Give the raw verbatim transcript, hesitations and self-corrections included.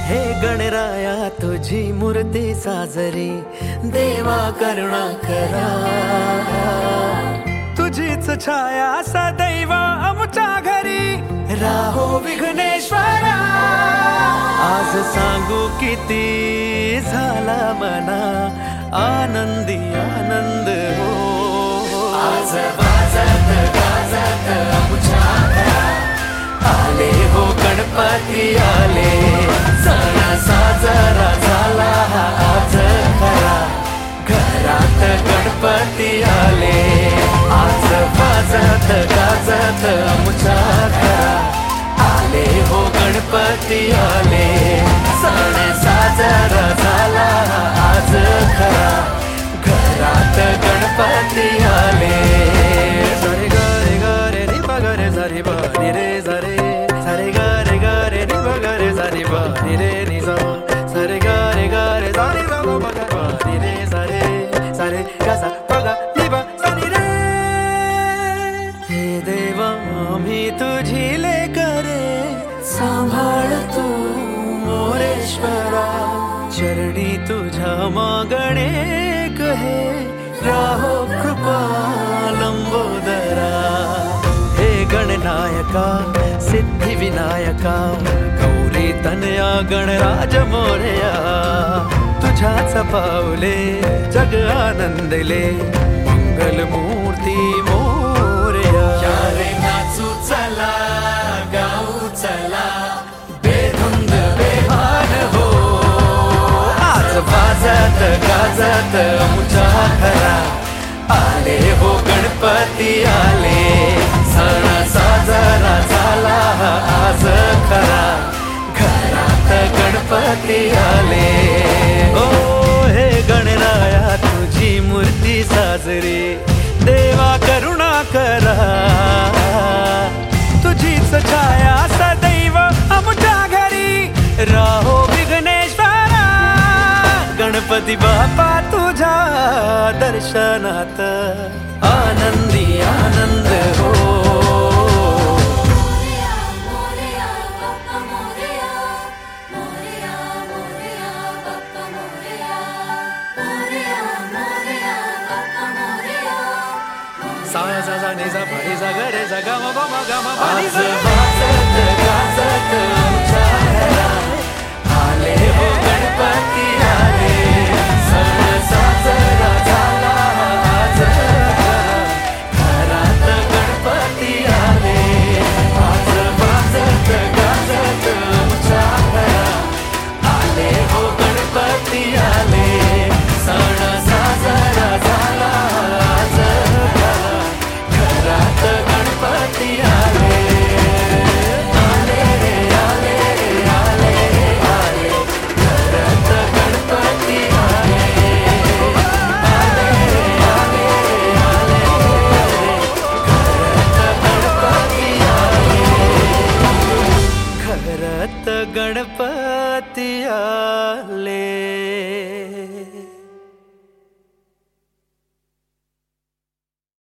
हे गणराया तुझी मूर्ती साजरी, देवा करुणा करा. तुझीच छाया सदैव आमच्या घरी, राहो विघ्नेश्वरा. आज सांगू किती झाला मना, आनंदी आनंद हो. आज वाजत गाजत आमच्या घरात, आले हो गणपती आले. सण साजरा झाला आज खरा, घरात गणपती आले. आज वाजत गाजत आमच्या घरात, आले हो गणपती आले. सण साजरा झाला आज खरा, घरात गणपती आले. सारे ग रे ग रे रे ब ग रे सा रे ब रे रे सा रे. सारे ग रे ग रे रे ब ग रे सा रे ब रे रे नि सा. सारे ग रे ग रे सा रे सा ब ग ब रे रे सा रे. सारे ग सा ब ग नि ब सा नि रे. हे देवा मी तुझी लेकरे, सांभाळ तू मोरेश्वरा. चरणी तुझ्या मागणे कहे, राहो कृपा लंबोदरा. हे गणनायका सिद्धी विनायका, गौरी तनया गणराज मोरया. तुझ्याच पावले जग आनंदले, मंगल मूर्ती मोरया. यारे नाचू चला गाऊ चला, बेधुंद बेभान हो. आज वाजत गाजत आमच्या घरात, आले हो गणपती आले. सण साजरा झाला आज खरा, घरात गणपती आले. ओ हे गणराया तुझी मूर्ती साजरी, देवा करुणा करा. तुझीच छाया सदैव आमच्या घरी, राहो विघ्नेश्वरा. गणपती बाप्पा तुझ्या दर्शनात, आनंदी आनंद हो. सा सा सा नि सा प नि सा ग रे सा ग म प म ग म प नि सा. वाजत गाजत आमच्या घरात, आले हो गणपती आले. सण साजरा झाला आज खरा, घरात गणपती आले. आज वाजत गाजत आमच्या घरात, आले हो गणपती आले. सण साजरा झाला आज खरा, घरात गणपती आले. आले रे आले रे आले रे आले, घरात गणपती आले. आले रे आले रे आले रे, घरात गणपती आले. घरात गणपती आले.